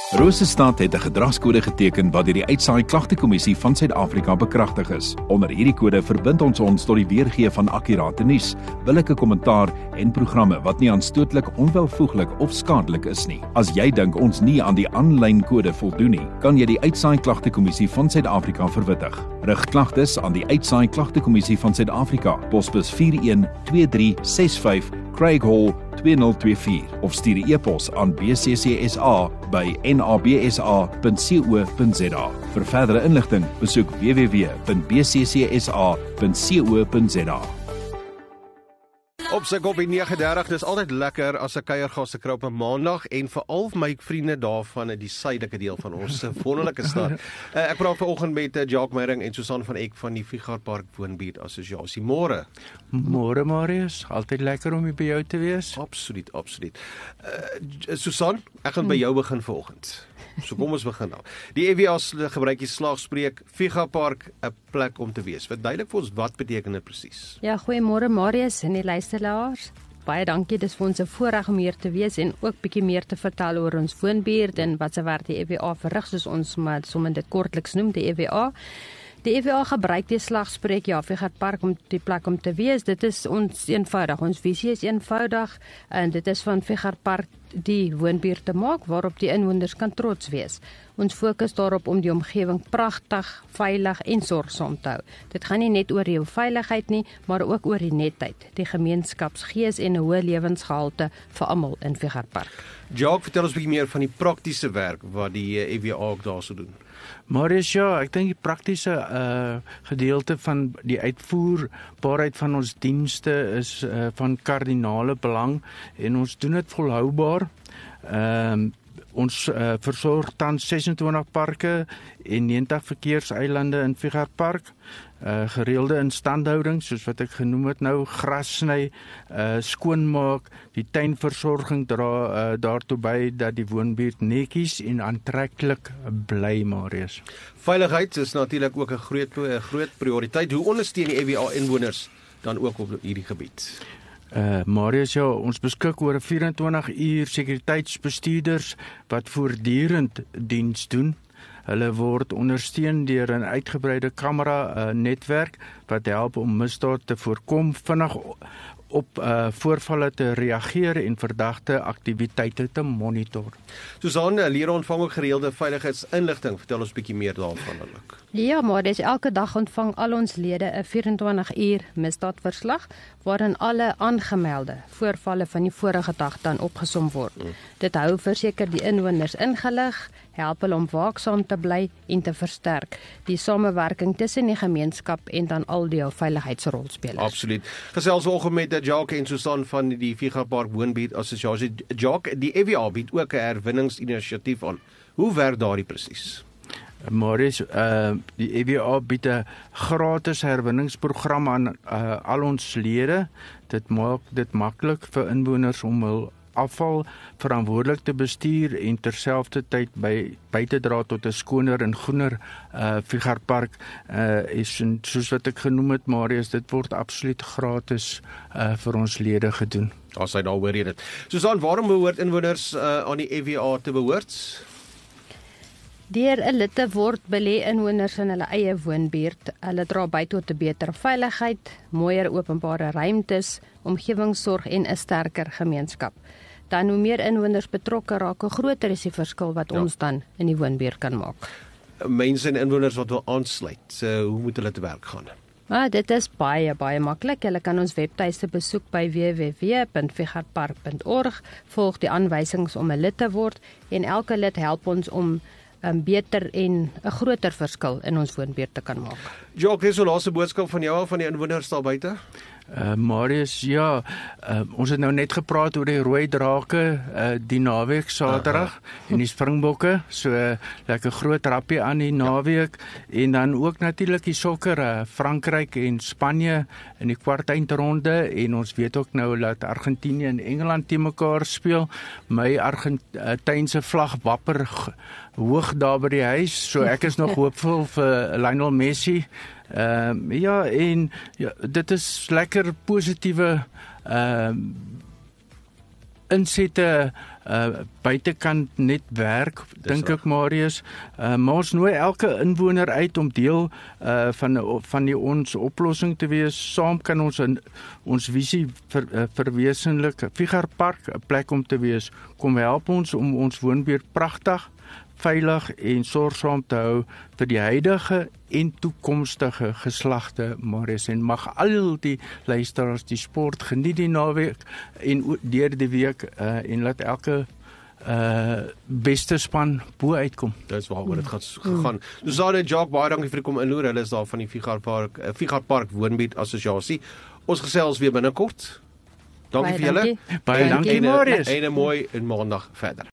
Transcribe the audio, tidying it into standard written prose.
Rosestad het 'n gedragskode geteken wat deur die Uitsaai Klagtekommissie van Suid-Afrika bekragtig is. Onder hierdie kode verbind ons tot die weergee van akkurate nuus, billike kommentaar en programme wat nie aanstootlik, onwelvoeglik of skadelik is nie. As jy dink ons nie aan die aanlyn kode voldoen nie, kan jy die Uitsaai Klagtekommissie van Suid-Afrika verwittig. Rig klagtes aan die Uitsaai Klagtekommissie van Suid-Afrika, posbus 412365 Craig Hall 2024 of stuur 'n e-pos aan bccsa@nabsa.co.za. Vir verdere inligting, besoek www.bccsa.co.za. Op sy kop die 9:30, dis altyd lekker as 'n kuiergas te kry op 'n maandag en veral my vriende daarvan in die suidelike deel van ons wonderlike stad. Ek praat vanoggend met Jacques Meyering en Susan van Eck van die Figart Park Woonbuurt Assosiasie. Môre. Môre Marius, altyd lekker om hier by jou te wees. Absoluut. Susan, ek gaan by jou begin vanoggend. So kom ons begin nou. Die EWA gebruik die slagspreuk Figart Park 'n plek om te wees. Verduidelik vir ons wat beteken dit presies? Ja, goeiemôre Marius en die luisteraars. Baie dankie, dis vir ons 'n voorreg om hier te wees en ook bietjie meer te vertel oor ons woonbuurt en wat se werk die EWA verrig, soos ons maar sommer dit kortliks noem, die EWA. Die EWA gebruik die slagspreuk Figart Park om die plek om te wees. Dit is ons eenvoudig, ons visie is eenvoudig en dit is van Figart Park die woonbuurt te maak waarop die inwoners kan trots wees. Ons fokus daarop om die omgewing pragtig, veilig en sorgsaam te hou. Dit gaan nie net oor jou veiligheid nie, maar ook oor die netheid, die gemeenskapsgees en 'n hoë lewensgehalte vir almal in Figart Park. Jacques, vertel ons 'n bietjie meer van die praktiese werk wat die EWA ook daarso doen. Marius, ja, ek dink die praktiese gedeelte van die uitvoerbaarheid van ons dienste is van kardinale belang en ons doen dit volhoubaar. Ons versorg tans 26 parke en 90 verkeerseilande in Figart Park. Gereelde instandhouding, soos wat ek genoem het nou, gras sny, skoonmaak, die tuinversorging dra daartoe by dat die woonbuurt netjies en aantreklik bly, Marius. Veiligheid is natuurlik ook 'n groot prioriteit. Hoe ondersteun die EWA inwoners dan ook op hierdie gebied? Marius, ja, ons beskik oor 24 uur sekuriteitsbestuurders wat voortdurend diens doen. Hulle word ondersteun deur 'n uitgebreide kamera netwerk wat help om misdaad te voorkom, vinnig op voorvalle te reageer en verdagte aktiwiteite te monitor. Susan, leer ontvang ook gereelde veiligheidsinligting. Vertel ons 'n bietjie meer daarvan. Ja, maar dis elke dag ontvang al ons lede 'n 24 uur misdaadverslag waarin alle aangemelde voorvalle van die vorige dag dan opgesom word. Dit hou verseker die inwoners ingelig, help hulle om waaksaam te bly en te versterk die samewerking tussen die gemeenskap en dan al die veiligheidsrolspelers. Absoluut. Gesels vanoggend met Jacques en Susan van die Figart Park Woonbuurt Assosiasie. Jacques, die EWA bied ook 'n herwinningsinisiatief aan. Hoe werk daardie presies? Marius, die EWA bied 'n gratis herwinningsprogram aan al ons lede. Dit maak dit maklik vir inwoners om hul afval verantwoordelik te bestuur en terselfdertyd by te dra tot 'n skoner en groener Figart Park. Soos wat ek genoem het, Marius, dit word absoluut gratis vir ons lede gedoen. As hy daar hoor jy dit. Susan, waarom behoort inwoners aan die EWA te behoort? Deur 'n lid te word, belê inwoners in hulle eie woonbuurt. Hulle dra by tot 'n beter veiligheid, mooier openbare ruimtes, omgewingssorg en 'n sterker gemeenskap. Dan hoe meer inwoners betrokke raak, hoe groter is die verskil wat ons dan in die woonbuurt kan maak. Mense en inwoners wat wil aansluit, hoe moet hulle te werk gaan? Dit is baie maklik. Hulle kan ons webtuiste besoek by www.figartpark.org, volg die aanwysings om 'n lid te word en elke lid help ons om beter en 'n groter verskil in ons woonbuurt te kan maak. Jacques, dis 'n laaste boodskap van jou van die inwoners daar buite? Marius, ja, ons het nou net gepraat oor die rooi drake, die naweek Saterdag en die Springbokke, so lekker groot rappie aan die naweek en dan ook natuurlik die sokker, Frankryk en Spanje in die kwartfinale en ons weet ook nou dat Argentinië en Engeland teen mekaar speel. My Argentynse vlag wapper hoog daar by die huis, so ek is nog hoopvol vir Lionel Messi. Dit is lekker positiewe insette buitekant net werk, dink ek Marius, maar ons nooi elke inwoner uit om deel van ons oplossing te wees. Saam kan ons visie verwesenlik. Figarpark, 'n plek om te wees. Kom help ons om ons woonbuurt pragtig, veilig en sorgsaam te hou vir die huidige en toekomstige geslagte, Marius, en mag al die luisteraars die sport geniet die naweek en deur die week en laat elke beste span bo uitkom. Dis waaroor dit gegaan. Susanne en Jacques, baie dankie vir die kom inloer. Hulle is daar van die Figarpark Woonbuurt Assosiasie. Ons gesels weer binnekort. Dankie vir julle. Baie dankie, Marius. En 'n mooi maandag verder.